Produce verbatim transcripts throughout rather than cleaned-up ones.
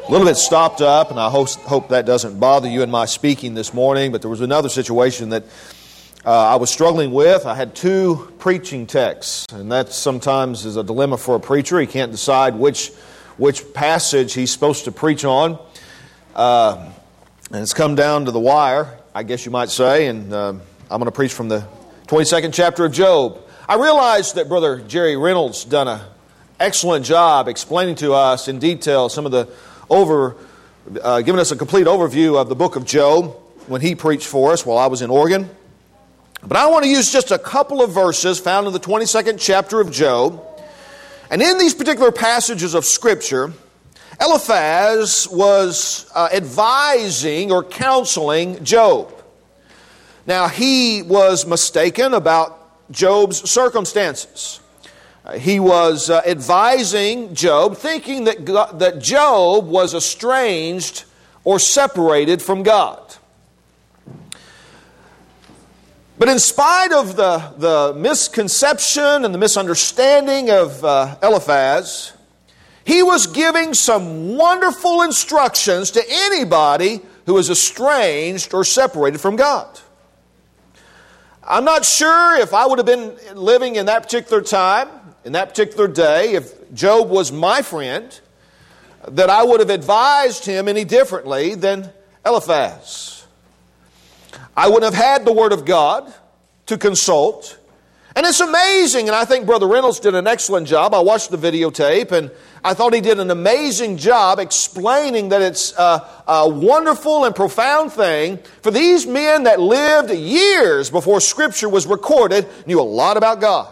A little bit stopped up, and I hope, hope that doesn't bother you in my speaking this morning, but there was another situation that uh, I was struggling with. I had two preaching texts, and that sometimes is a dilemma for a preacher. He can't decide which which passage he's supposed to preach on. Uh, and it's come down to the wire, I guess you might say, and uh, I'm going to preach from the twenty-second chapter of Job. I realized that Brother Jerry Reynolds done an excellent job explaining to us in detail some of the over, uh, giving us a complete overview of the book of Job when he preached for us while I was in Oregon. But I want to use just a couple of verses found in the twenty-second chapter of Job. And in these particular passages of Scripture, Eliphaz was uh, advising or counseling Job. Now, he was mistaken about Job's circumstances. He was uh, advising Job, thinking that God, that Job was estranged or separated from God. But in spite of the, the misconception and the misunderstanding of uh, Eliphaz, he was giving some wonderful instructions to anybody who is estranged or separated from God. I'm not sure if I would have been living in that particular time, in that particular day, if Job was my friend, that I would have advised him any differently than Eliphaz. I wouldn't have had the Word of God to consult. And it's amazing, and I think Brother Reynolds did an excellent job. I watched the videotape, and I thought he did an amazing job explaining that it's a, a wonderful and profound thing for these men that lived years before Scripture was recorded, knew a lot about God.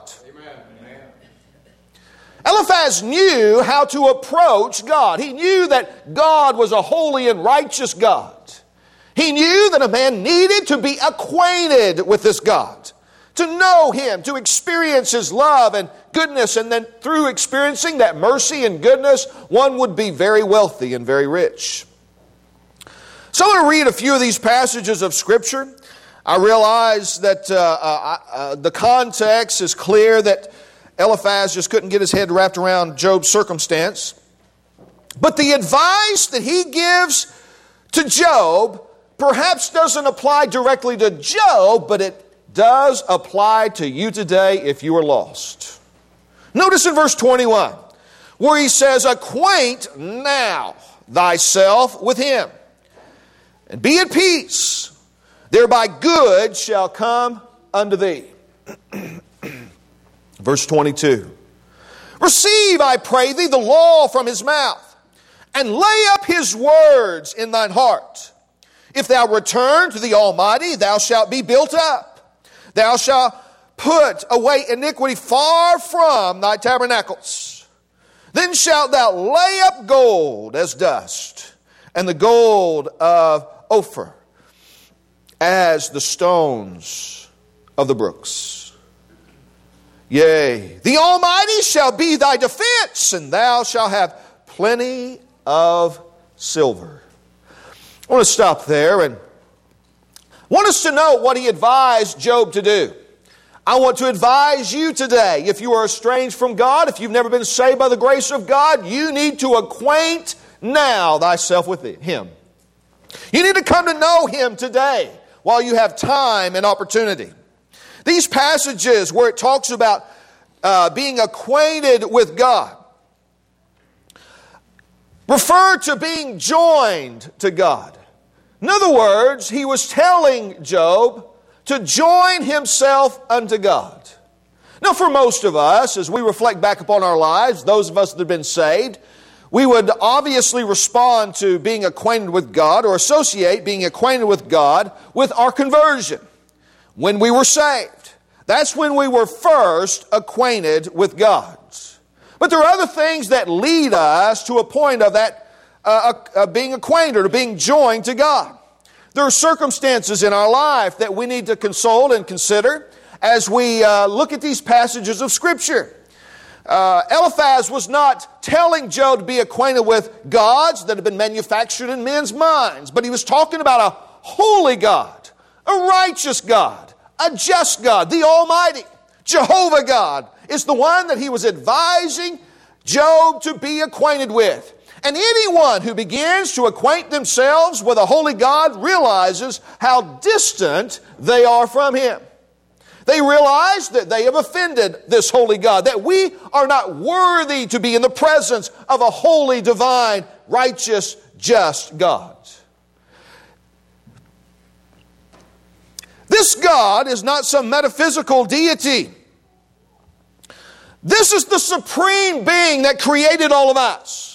Eliphaz knew how to approach God. He knew that God was a holy and righteous God. He knew that a man needed to be acquainted with this God, to know Him, to experience His love and goodness, and then through experiencing that mercy and goodness, one would be very wealthy and very rich. So I'm going to read a few of these passages of Scripture. I realize that uh, uh, uh, the context is clear that Eliphaz just couldn't get his head wrapped around Job's circumstance. But the advice that he gives to Job perhaps doesn't apply directly to Job, but it does apply to you today if you are lost. Notice in verse twenty-one, where he says, "Acquaint now thyself with him, and be at peace, thereby good shall come unto thee." Verse twenty-two, "Receive, I pray thee, the law from his mouth, and lay up his words in thine heart. If thou return to the Almighty, thou shalt be built up. Thou shalt put away iniquity far from thy tabernacles. Then shalt thou lay up gold as dust, and the gold of Ophir as the stones of the brooks. Yea, the Almighty shall be thy defense, and thou shalt have plenty of silver." I want to stop there and want us to know what he advised Job to do. I want to advise you today, if you are estranged from God, if you've never been saved by the grace of God, you need to acquaint now thyself with Him. You need to come to know Him today while you have time and opportunity. These passages where it talks about uh, being acquainted with God refer to being joined to God. In other words, he was telling Job to join himself unto God. Now, for most of us, as we reflect back upon our lives, those of us that have been saved, we would obviously respond to being acquainted with God or associate being acquainted with God with our conversion. When we were saved, that's when we were first acquainted with God. But there are other things that lead us to a point of that uh, uh, being acquainted or being joined to God. There are circumstances in our life that we need to consult and consider as we uh, look at these passages of Scripture. Uh, Eliphaz was not telling Job to be acquainted with gods that have been manufactured in men's minds, but he was talking about a holy God, a righteous God, a just God, the Almighty. Jehovah God is the one that he was advising Job to be acquainted with. And anyone who begins to acquaint themselves with a holy God realizes how distant they are from Him. They realize that they have offended this holy God, that we are not worthy to be in the presence of a holy, divine, righteous, just God. This God is not some metaphysical deity. This is the supreme being that created all of us.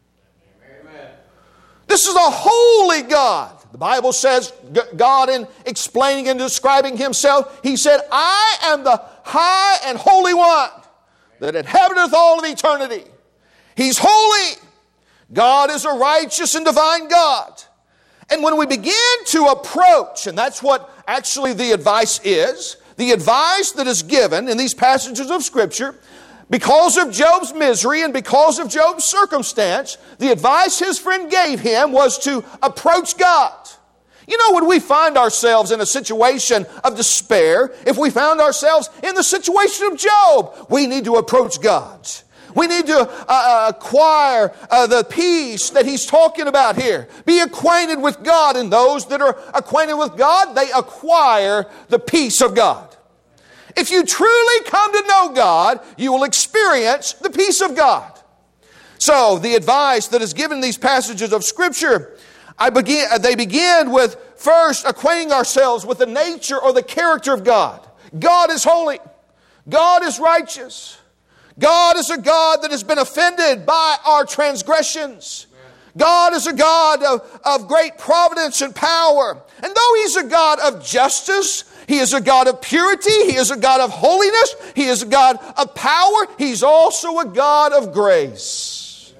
This is a holy God. The Bible says, God in explaining and describing Himself, He said, I am the high and holy one that inhabiteth all of eternity. He's holy. God is a righteous and divine God. And when we begin to approach, and that's what actually the advice is, the advice that is given in these passages of Scripture, because of Job's misery and because of Job's circumstance, the advice his friend gave him was to approach God. You know, when we find ourselves in a situation of despair, if we found ourselves in the situation of Job, we need to approach God. We need to uh, acquire uh, the peace that he's talking about here. Be acquainted with God, and those that are acquainted with God, they acquire the peace of God. If you truly come to know God, you will experience the peace of God. So, the advice that is given in these passages of Scripture, I begin, they begin with first acquainting ourselves with the nature or the character of God. God is holy. God is righteous. God is a God that has been offended by our transgressions. God is a God of, of great providence and power. And though He's a God of justice, He is a God of purity, He is a God of holiness, He is a God of power, He's also a God of grace.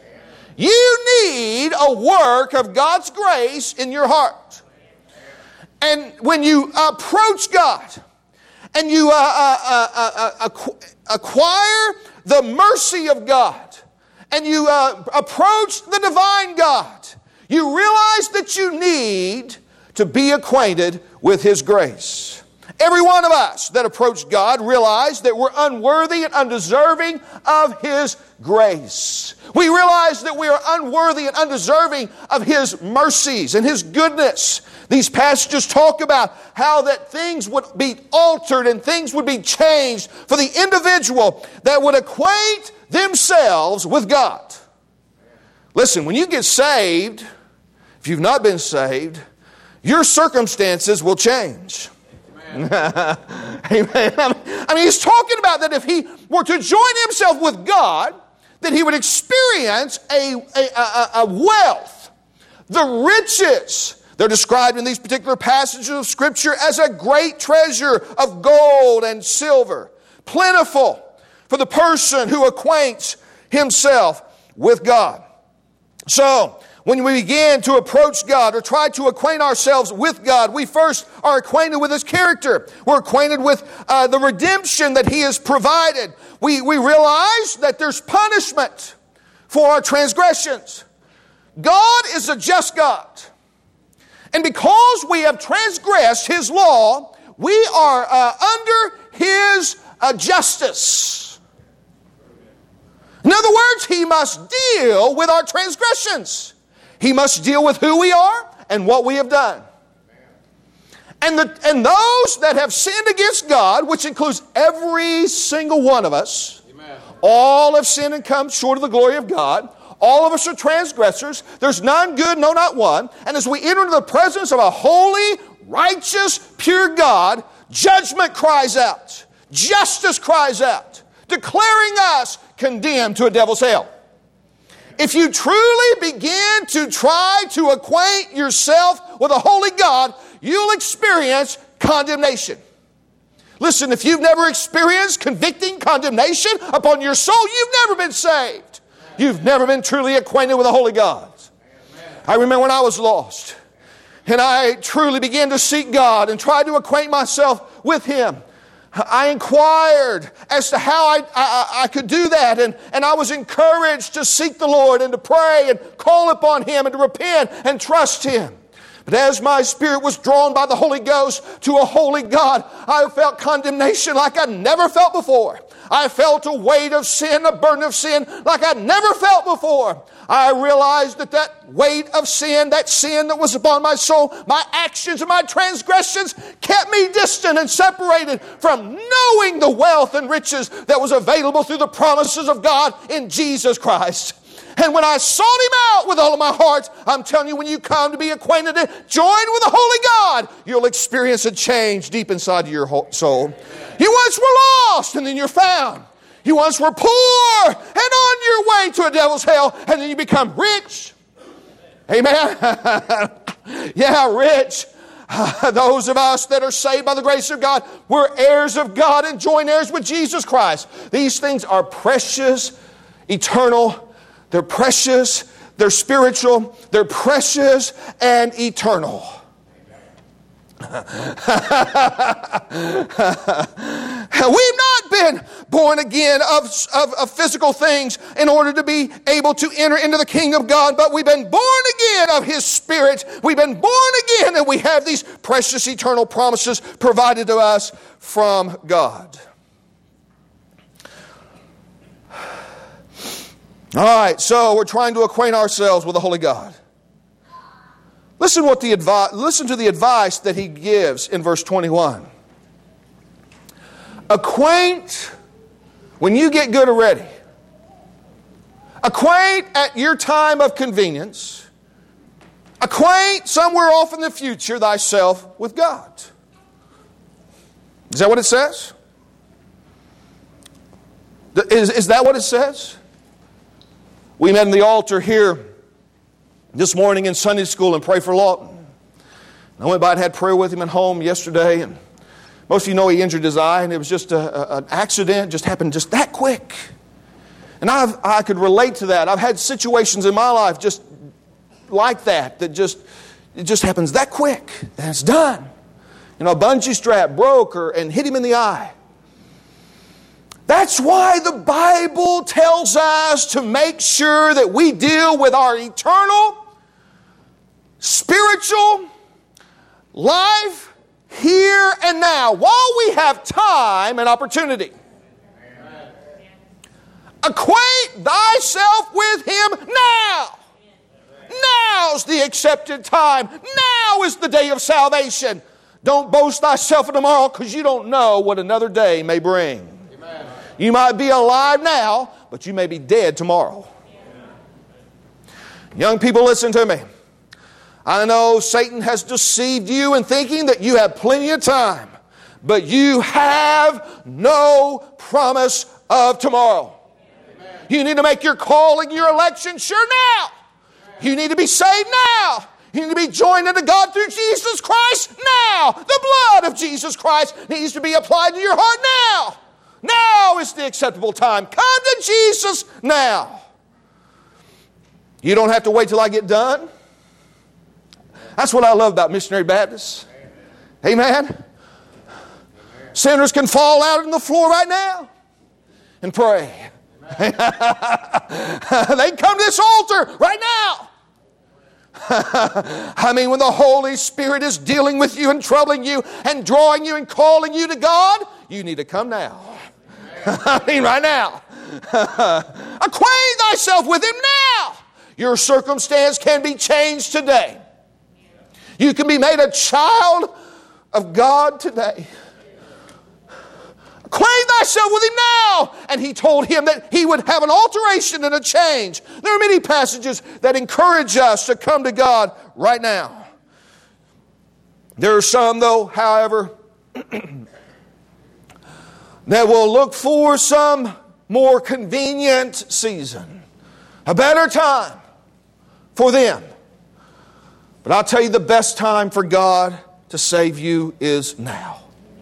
You need a work of God's grace in your heart. And when you approach God and you uh, uh, uh, uh, acquire the mercy of God, and you uh, approach the divine God, you realize that you need to be acquainted with His grace. Every one of us that approach God realize that we're unworthy and undeserving of His grace. We realize that we are unworthy and undeserving of His mercies and His goodness. These passages talk about how that things would be altered and things would be changed for the individual that would acquaint themselves with God. Listen, when you get saved, if you've not been saved, your circumstances will change. Amen. Amen. I mean, he's talking about that if he were to join himself with God, that he would experience a, a, a, a wealth, the riches. They're described in these particular passages of Scripture as a great treasure of gold and silver, plentiful for the person who acquaints himself with God. So, when we begin to approach God or try to acquaint ourselves with God, we first are acquainted with His character. We're acquainted with uh, the redemption that He has provided. We, we realize that there's punishment for our transgressions. God is a just God. And because we have transgressed His law, we are uh, under His uh, justice. In other words, He must deal with our transgressions. He must deal with who we are and what we have done. And, the, and those that have sinned against God, which includes every single one of us, Amen. All have sinned and come short of the glory of God. All of us are transgressors. There's none good, no, not one. And as we enter into the presence of a holy, righteous, pure God, judgment cries out. Justice cries out, declaring us condemned to a devil's hell. If you truly begin to try to acquaint yourself with a holy God, you'll experience condemnation. Listen, if you've never experienced convicting condemnation upon your soul, you've never been saved. You've never been truly acquainted with a holy God. I remember when I was lost, and I truly began to seek God and try to acquaint myself with Him. I inquired as to how I, I, I could do that, and, and I was encouraged to seek the Lord and to pray and call upon Him and to repent and trust Him. But as my spirit was drawn by the Holy Ghost to a holy God, I felt condemnation like I never felt before. I felt a weight of sin, a burden of sin like I'd never felt before. I realized that that weight of sin, that sin that was upon my soul, my actions and my transgressions kept me distant and separated from knowing the wealth and riches that was available through the promises of God in Jesus Christ. And when I sought Him out with all of my heart, I'm telling you, when you come to be acquainted and joined with the Holy God, you'll experience a change deep inside of your soul. You once were lost and then you're found. You once were poor and on your way to a devil's hell, and then you become rich. Amen? Yeah, rich. Uh, those of us that are saved by the grace of God, we're heirs of God and joint heirs with Jesus Christ. These things are precious, eternal. They're precious, they're spiritual, they're precious and eternal. We've not been born again of, of, of physical things in order to be able to enter into the kingdom of God, but we've been born again of His Spirit. We've been born again, and we have these precious eternal promises provided to us from God. All right, so we're trying to acquaint ourselves with the Holy God. Listen what the advi- listen to the advice that He gives in verse twenty-one. Acquaint when you get good or ready. Acquaint at your time of convenience. Acquaint somewhere off in the future thyself with God. Is that what it says? Is, is that what it says? We met in the altar here this morning in Sunday school and pray for Lawton. I went by and had prayer with him at home yesterday, and most of you know he injured his eye, and it was just a, a, an accident, just happened just that quick. And I've, I could relate to that. I've had situations in my life just like that, that just, it just happens that quick, and it's done. You know, a bungee strap broke or, and hit him in the eye. That's why the Bible tells us to make sure that we deal with our eternal, spiritual life here and now while we have time and opportunity. Amen. Acquaint thyself with Him now. Now's the accepted time. Now is the day of salvation. Don't boast thyself of tomorrow, because you don't know what another day may bring. Amen. You might be alive now, but you may be dead tomorrow. Amen. Young people, listen to me. I know Satan has deceived you in thinking that you have plenty of time, but you have no promise of tomorrow. Amen. You need to make your calling, your election sure now. You need to be saved now. You need to be joined unto God through Jesus Christ now. The blood of Jesus Christ needs to be applied to your heart now. Now is the acceptable time. Come to Jesus now. You don't have to wait till I get done. That's what I love about Missionary Baptists. Amen. Amen. Sinners can fall out on the floor right now and pray. They can come to this altar right now. I mean, when the Holy Spirit is dealing with you and troubling you and drawing you and calling you to God, you need to come now. I mean, right now. Acquaint thyself with Him now. Your circumstance can be changed today. You can be made a child of God today. Acquaint thyself with Him now. And He told him that he would have an alteration and a change. There are many passages that encourage us to come to God right now. There are some, though, however, that will look for some more convenient season, a better time for them. But I'll tell you, the best time for God to save you is now.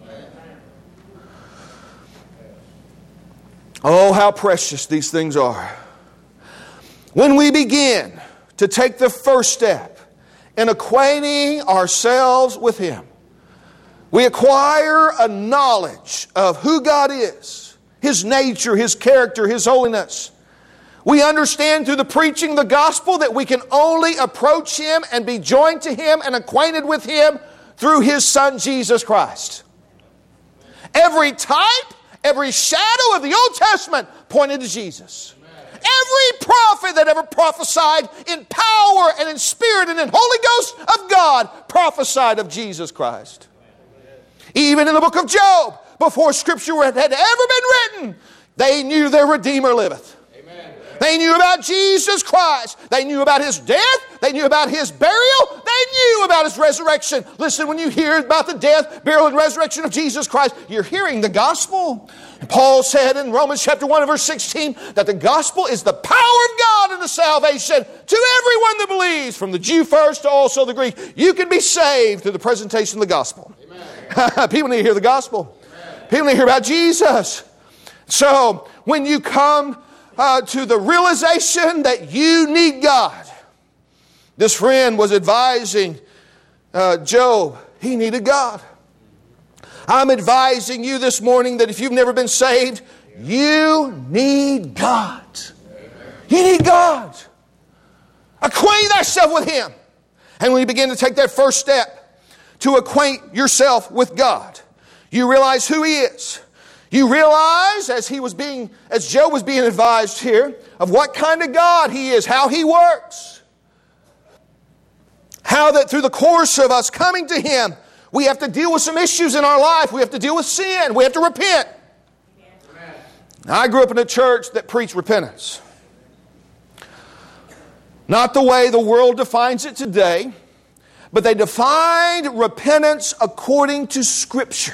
Oh, how precious these things are. When we begin to take the first step in acquainting ourselves with Him, we acquire a knowledge of who God is, His nature, His character, His holiness. We understand through the preaching of the gospel that we can only approach Him and be joined to Him and acquainted with Him through His Son, Jesus Christ. Every type Every shadow of the Old Testament pointed to Jesus. Every prophet that ever prophesied in power and in spirit and in Holy Ghost of God prophesied of Jesus Christ. Even in the book of Job, before Scripture had ever been written, they knew their Redeemer liveth. Amen. They knew about Jesus Christ. They knew about His death. They knew about His burial. They knew about His resurrection. Listen, when you hear about the death, burial, and resurrection of Jesus Christ, you're hearing the gospel. Paul said in Romans chapter one and verse sixteen that the gospel is the power of God unto salvation to everyone that believes, from the Jew first to also the Greek. You can be saved through the presentation of the gospel. People need to hear the gospel. Amen. People need to hear about Jesus. So when you come uh, to the realization that you need God, this friend was advising uh, Job, he needed God. I'm advising you this morning that if you've never been saved, you need God. You need God. Acquaint thyself with Him. And when you begin to take that first step to acquaint yourself with God, you realize who He is. You realize, as he was being, as Job was being advised here, of what kind of God He is, how He works. How that through the course of us coming to Him, we have to deal with some issues in our life. We have to deal with sin. We have to repent. Amen. I grew up in a church that preached repentance. Not the way the world defines it today, but they defined repentance according to Scripture.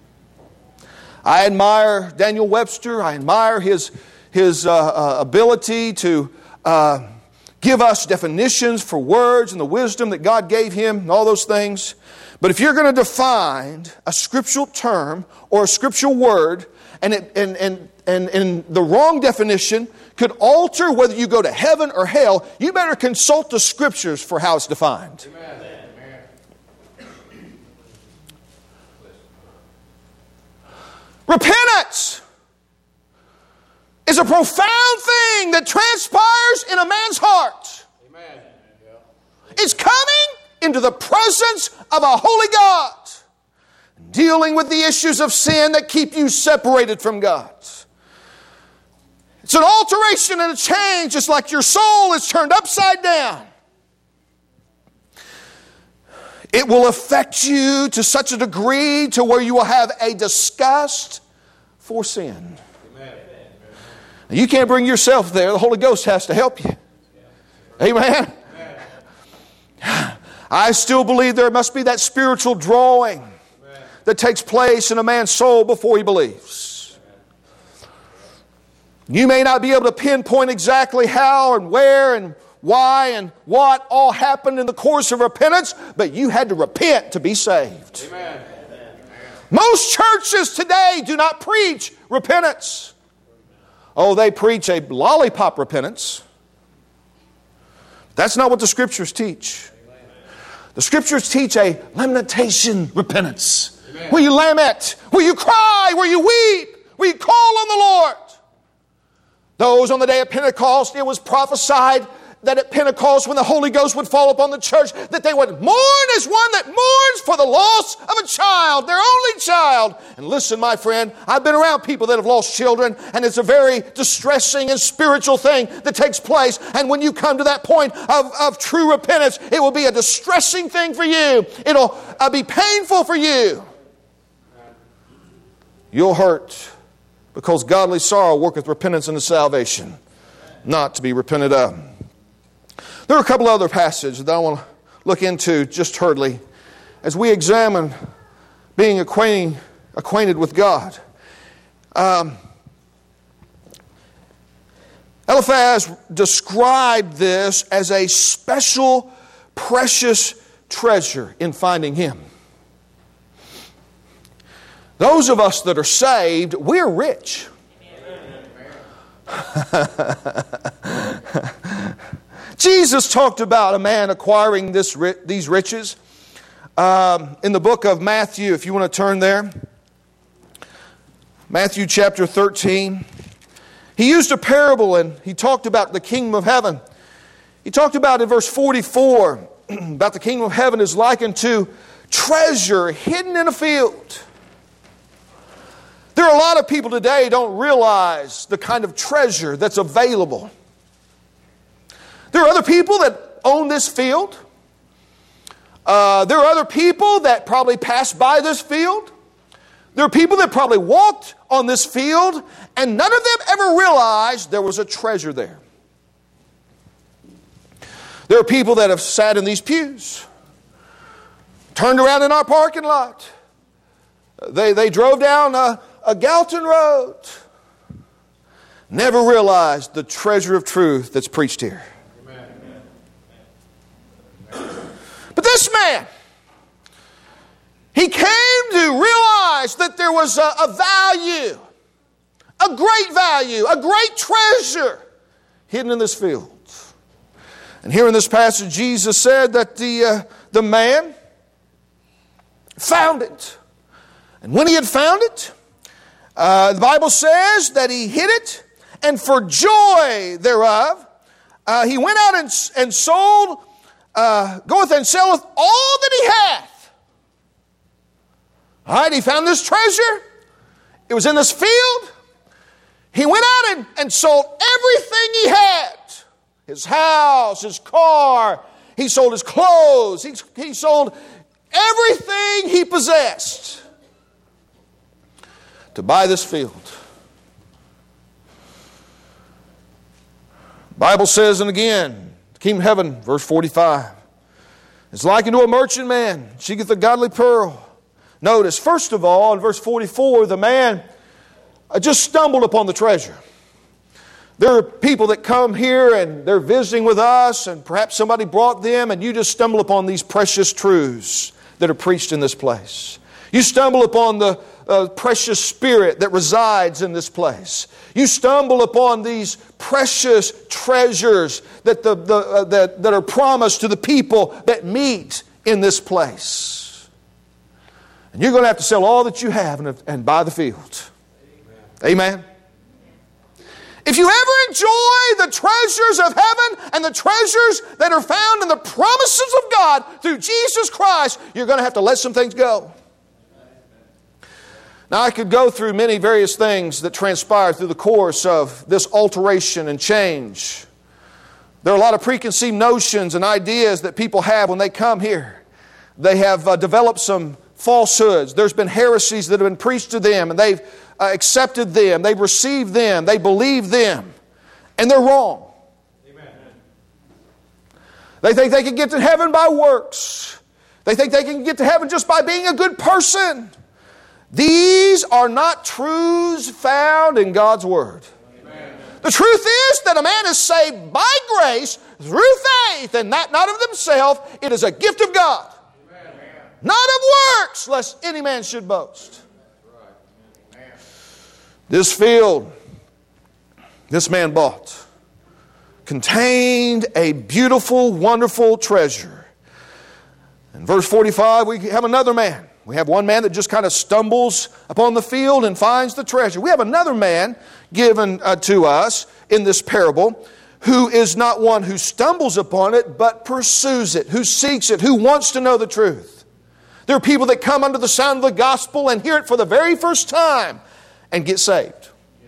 I admire Daniel Webster. I admire his, his uh, uh, ability to uh, give us definitions for words and the wisdom that God gave him and all those things. But if you're going to define a scriptural term or a scriptural word, and, it, and, and, and, and the wrong definition could alter whether you go to heaven or hell, you better consult the Scriptures for how it's defined. Amen. Repentance is a profound thing that transpires in a man's heart. Amen. It's coming into the presence of a holy God, dealing with the issues of sin that keep you separated from God. It's an alteration and a change. It's like your soul is turned upside down. It will affect you to such a degree to where you will have a disgust for sin. Amen. You can't bring yourself there. The Holy Ghost has to help you. Amen. Amen. I still believe there must be that spiritual drawing Amen. That takes place in a man's soul before he believes. Amen. You may not be able to pinpoint exactly how and where and why and what all happened in the course of repentance, but you had to repent to be saved. Amen. Most churches today do not preach repentance. Oh, they preach a lollipop repentance. That's not what the Scriptures teach. The Scriptures teach a lamentation repentance. Amen. Where you lament, where you cry, where you weep, where you call on the Lord. Those on the day of Pentecost, it was prophesied that at Pentecost, when the Holy Ghost would fall upon the church, that they would mourn as one that mourns for the loss of a child, their only child. And listen, my friend, I've been around people that have lost children, and it's a very distressing and spiritual thing that takes place. And when you come to that point of, of true repentance, it will be a distressing thing for you. It'll uh, be painful for you. You'll hurt, because godly sorrow worketh repentance unto salvation, not to be repented of. There are a couple other passages that I want to look into just hurriedly as we examine being acquainted, acquainted with God. Um, Eliphaz described this as a special, precious treasure in finding Him. Those of us that are saved, we're rich. Jesus talked about a man acquiring this, these riches um, in the book of Matthew, if you want to turn there. Matthew chapter thirteen. He used a parable and he talked about the kingdom of heaven. He talked about in verse forty-four about the kingdom of heaven is likened to treasure hidden in a field. There are a lot of people today who don't realize the kind of treasure that's available. There are other people that own this field. Uh, there are other people that probably passed by this field. There are people that probably walked on this field, and none of them ever realized there was a treasure there. There are people that have sat in these pews, turned around in our parking lot. They, they drove down a, a Galton Road. Never realized the treasure of truth that's preached here. But this man, he came to realize that there was a, a value, a great value, a great treasure hidden in this field. And here in this passage, Jesus said that the, uh, the man found it. And when he had found it, uh, the Bible says that he hid it, and for joy thereof, uh, he went out and, and sold Uh, goeth and selleth all that he hath. All right, he found this treasure. It was in this field. He went out and, and sold everything he had. His house, his car. He sold his clothes. He, he sold everything he possessed to buy this field. The Bible says, and again, Kingdom of heaven, verse forty-five. It's like unto a merchant man, seeketh a godly pearl. Notice, first of all, in verse forty-four, the man just stumbled upon the treasure. There are people that come here and they're visiting with us, and perhaps somebody brought them, and you just stumble upon these precious truths that are preached in this place. You stumble upon the uh, precious spirit that resides in this place. You stumble upon these precious treasures that, the, the, uh, that, that are promised to the people that meet in this place. And you're going to have to sell all that you have and, and buy the field. Amen. Amen. If you ever enjoy the treasures of heaven and the treasures that are found in the promises of God through Jesus Christ, you're going to have to let some things go. Now, I could go through many various things that transpired through the course of this alteration and change. There are a lot of preconceived notions and ideas that people have when they come here. They have uh, developed some falsehoods. There's been heresies that have been preached to them, and they've uh, accepted them. They've received them. They believe them. And they're wrong. Amen. They think they can get to heaven by works. They think they can get to heaven just by being a good person. These are not truths found in God's Word. Amen. The truth is that a man is saved by grace through faith, and that not of themselves. It is a gift of God. Amen. Not of works, lest any man should boast. Right. This field, this man bought, contained a beautiful, wonderful treasure. In verse forty-five, we have another man. We have one man that just kind of stumbles upon the field and finds the treasure. We have another man given uh, to us in this parable who is not one who stumbles upon it, but pursues it, who seeks it, who wants to know the truth. There are people that come under the sound of the gospel and hear it for the very first time and get saved.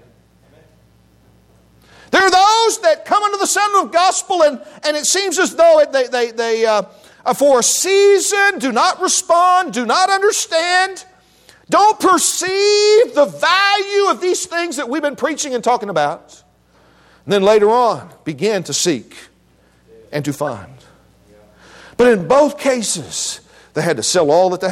There are those that come under the sound of the gospel and, and it seems as though it, they... they, they uh, for a season, do not respond, do not understand, don't perceive the value of these things that we've been preaching and talking about. And then later on, begin to seek and to find. But in both cases, they had to sell all that they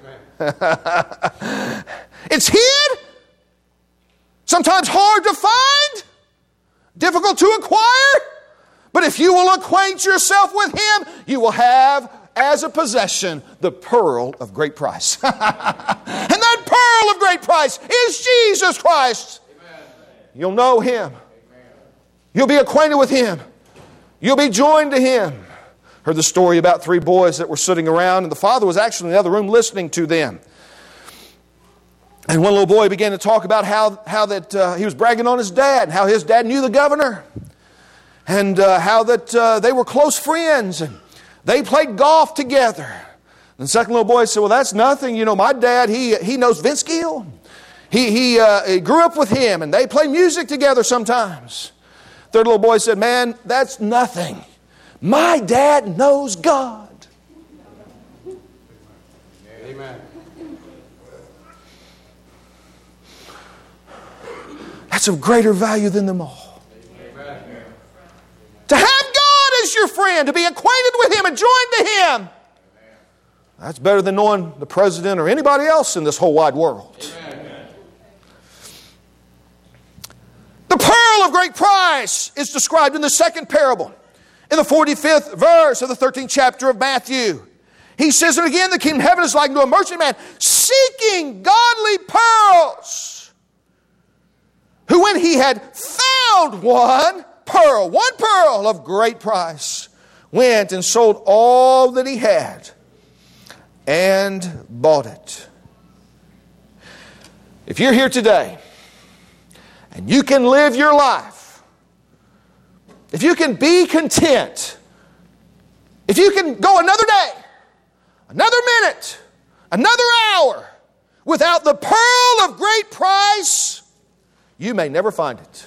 had. It's hid, sometimes hard to find, difficult to acquire. But if you will acquaint yourself with Him, you will have as a possession the pearl of great price. And that pearl of great price is Jesus Christ. Amen. You'll know Him. Amen. You'll be acquainted with Him. You'll be joined to Him. Heard the story about three boys that were sitting around, and the father was actually in the other room listening to them. And one little boy began to talk about how, how that uh, he was bragging on his dad, how his dad knew the governor. And uh, how that uh, they were close friends and they played golf together. And the second little boy said, well, that's nothing. You know, my dad, he he knows Vince Gill. He, he, uh, he grew up with him, and they play music together sometimes. Third little boy said, man, that's nothing. My dad knows God. Amen. That's of greater value than them all. Amen. To have God as your friend, to be acquainted with Him and joined to Him. That's better than knowing the president or anybody else in this whole wide world. Amen. The pearl of great price is described in the second parable, in the forty-fifth verse of the thirteenth chapter of Matthew. He says it again, the kingdom of heaven is like to a merchant man seeking godly pearls, who when he had found one pearl, one pearl of great price, went and sold all that he had and bought it. If you're here today and you can live your life, if you can be content, if you can go another day, another minute, another hour without the pearl of great price, you may never find it.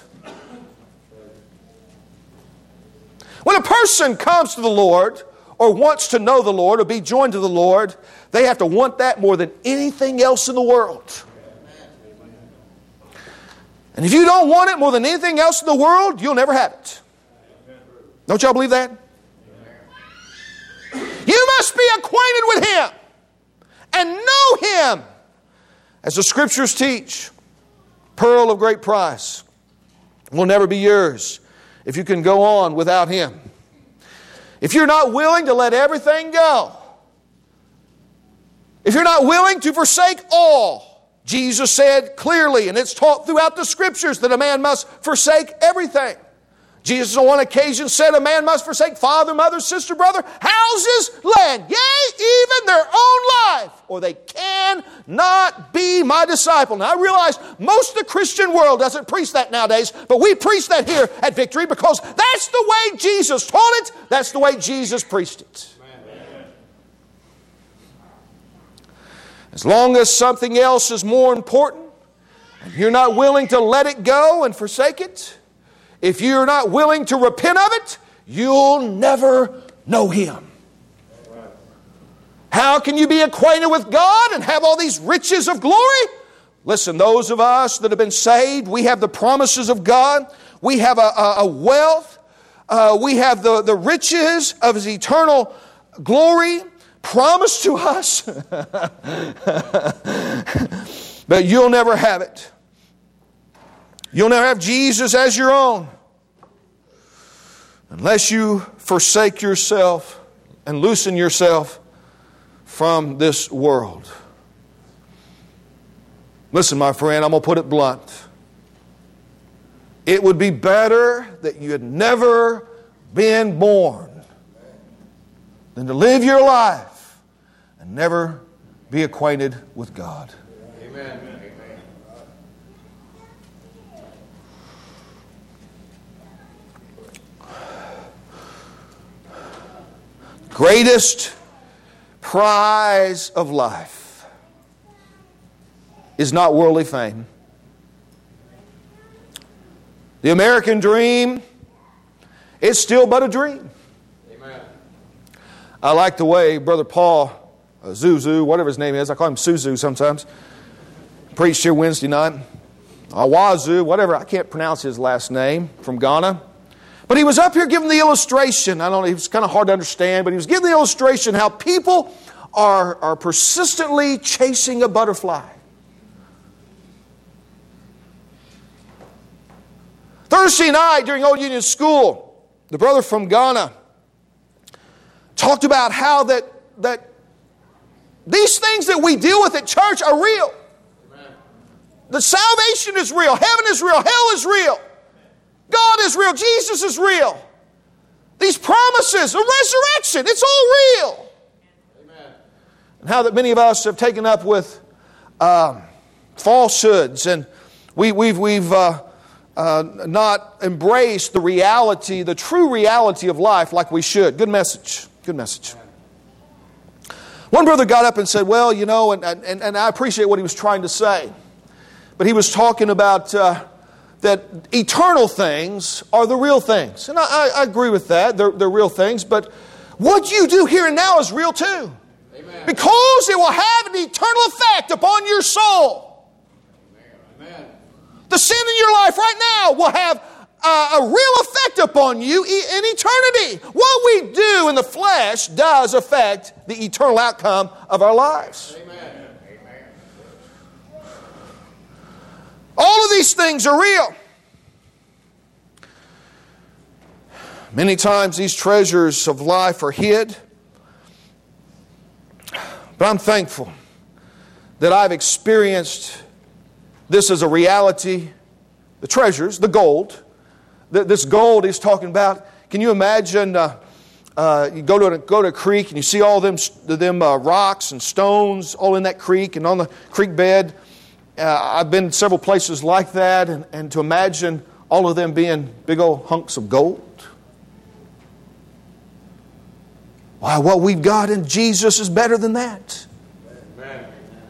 When a person comes to the Lord or wants to know the Lord or be joined to the Lord, they have to want that more than anything else in the world. And if you don't want it more than anything else in the world, you'll never have it. Don't y'all believe that? You must be acquainted with Him and know Him. As the Scriptures teach, pearl of great price will never be yours if you can go on without Him. If you're not willing to let everything go, if you're not willing to forsake all, Jesus said clearly, and it's taught throughout the Scriptures, that a man must forsake everything. Jesus on one occasion said a man must forsake father, mother, sister, brother, houses, land, yea, even their own life, or they cannot be my disciple. Now I realize most of the Christian world doesn't preach that nowadays, but we preach that here at Victory because that's the way Jesus taught it, that's the way Jesus preached it. As long as something else is more important, and you're not willing to let it go and forsake it, if you're not willing to repent of it, you'll never know Him. How can you be acquainted with God and have all these riches of glory? Listen, those of us that have been saved, we have the promises of God. We have a, a, a wealth. Uh, we have the, the riches of His eternal glory promised to us. But you'll never have it. You'll never have Jesus as your own unless you forsake yourself and loosen yourself from this world. Listen, my friend, I'm going to put it blunt. It would be better that you had never been born than to live your life and never be acquainted with God. Amen. Greatest prize of life is not worldly fame. The American dream is still but a dream. Amen. I like the way Brother Paul uh, Zuzu, whatever his name is, I call him Suzu sometimes, preached here Wednesday night. Awazu, whatever, I can't pronounce his last name, from Ghana. But he was up here giving the illustration. I don't know, it was kind of hard to understand, but he was giving the illustration how people are, are persistently chasing a butterfly. Thursday night during Old Union School, the brother from Ghana talked about how that, that these things that we deal with at church are real. Amen. The salvation is real. Heaven is real. Hell is real. God is real. Jesus is real. These promises, the resurrection, it's all real. Amen. And how that many of us have taken up with um, falsehoods, and we, we've, we've uh, uh, not embraced the reality, the true reality of life like we should. Good message. Good message. One brother got up and said, well, you know, and, and, and I appreciate what he was trying to say. But he was talking about uh, that eternal things are the real things. And I, I agree with that. They're, they're real things. But what you do here and now is real too. Amen. Because it will have an eternal effect upon your soul. Amen. The sin in your life right now will have uh, a real effect upon you in eternity. What we do in the flesh does affect the eternal outcome of our lives. Amen. All of these things are real. Many times these treasures of life are hid. But I'm thankful that I've experienced this as a reality. The treasures, the gold. This gold he's talking about. Can you imagine uh, uh, you go to, a, go to a creek and you see all them, them uh, rocks and stones all in that creek and on the creek bed. Uh, I've been in several places like that, and, and to imagine all of them being big old hunks of gold. Why, what we've got in Jesus is better than that. Amen.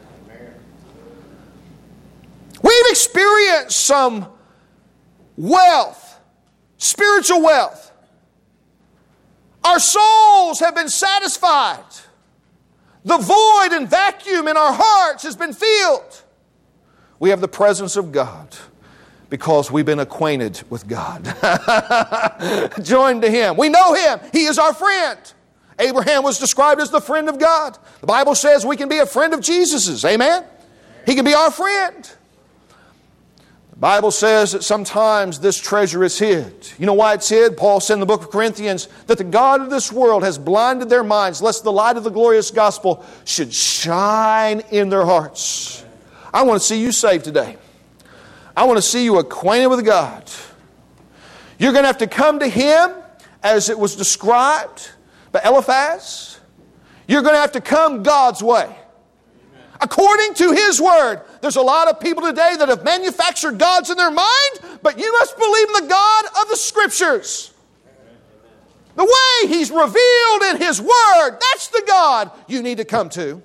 We've experienced some wealth, spiritual wealth. Our souls have been satisfied. The void and vacuum in our hearts has been filled. We have the presence of God because we've been acquainted with God. Joined to Him. We know Him. He is our friend. Abraham was described as the friend of God. The Bible says we can be a friend of Jesus's. Amen? He can be our friend. The Bible says that sometimes this treasure is hid. You know why it's hid? Paul said in the book of Corinthians that the God of this world has blinded their minds lest the light of the glorious gospel should shine in their hearts. I want to see you saved today. I want to see you acquainted with God. You're going to have to come to Him as it was described by Eliphaz. You're going to have to come God's way. Amen. According to His Word. There's a lot of people today that have manufactured gods in their mind, but you must believe in the God of the Scriptures. The way He's revealed in His Word, that's the God you need to come to.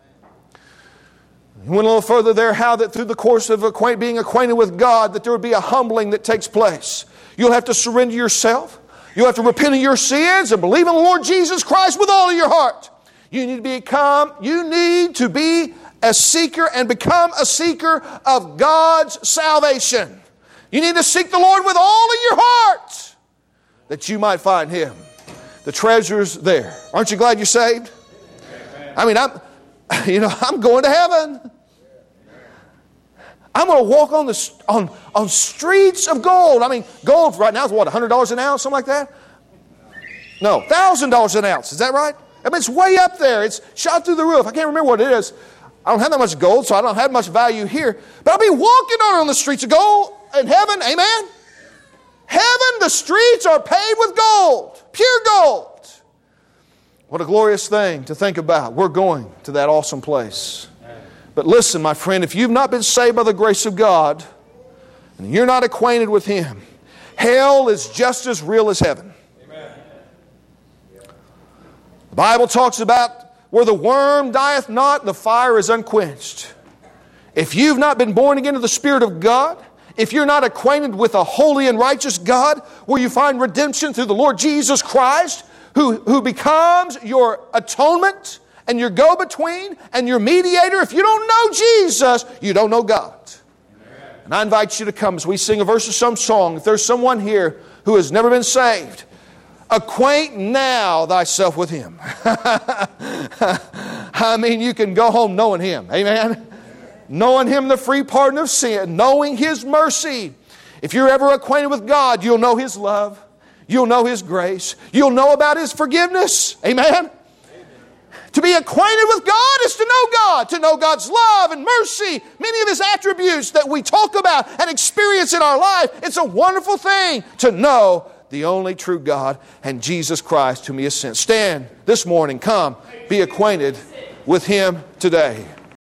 He went a little further there, how that through the course of acquaint, being acquainted with God, that there would be a humbling that takes place. You'll have to surrender yourself. You'll have to repent of your sins and believe in the Lord Jesus Christ with all of your heart. You need to become, you need to be a seeker and become a seeker of God's salvation. You need to seek the Lord with all of your heart that you might find Him. The treasure's there. Aren't you glad you're saved? I mean, I'm... You know, I'm going to heaven. I'm going to walk on the on, on streets of gold. I mean, gold right now is what, one hundred dollars an ounce, something like that? No, one thousand dollars an ounce. Is that right? I mean, it's way up there. It's shot through the roof. I can't remember what it is. I don't have that much gold, so I don't have much value here. But I'll be walking on, on the streets of gold in heaven. Amen? Heaven, the streets are paved with gold. Pure gold. What a glorious thing to think about. We're going to that awesome place. But listen, my friend, if you've not been saved by the grace of God, and you're not acquainted with Him, hell is just as real as heaven. Amen. The Bible talks about where the worm dieth not, the fire is unquenched. If you've not been born again of the Spirit of God, if you're not acquainted with a holy and righteous God, where you find redemption through the Lord Jesus Christ, Who, who becomes your atonement and your go-between and your mediator. If you don't know Jesus, you don't know God. Amen. And I invite you to come as we sing a verse of some song. If there's someone here who has never been saved, acquaint now thyself with Him. I mean, you can go home knowing Him. Amen? Amen. Knowing Him, the free pardon of sin. Knowing His mercy. If you're ever acquainted with God, you'll know His love. You'll know His grace. You'll know about His forgiveness. Amen? Amen? To be acquainted with God is to know God. To know God's love and mercy. Many of His attributes that we talk about and experience in our life. It's a wonderful thing to know the only true God and Jesus Christ whom He has sent. Stand this morning. Come. Be acquainted with Him today.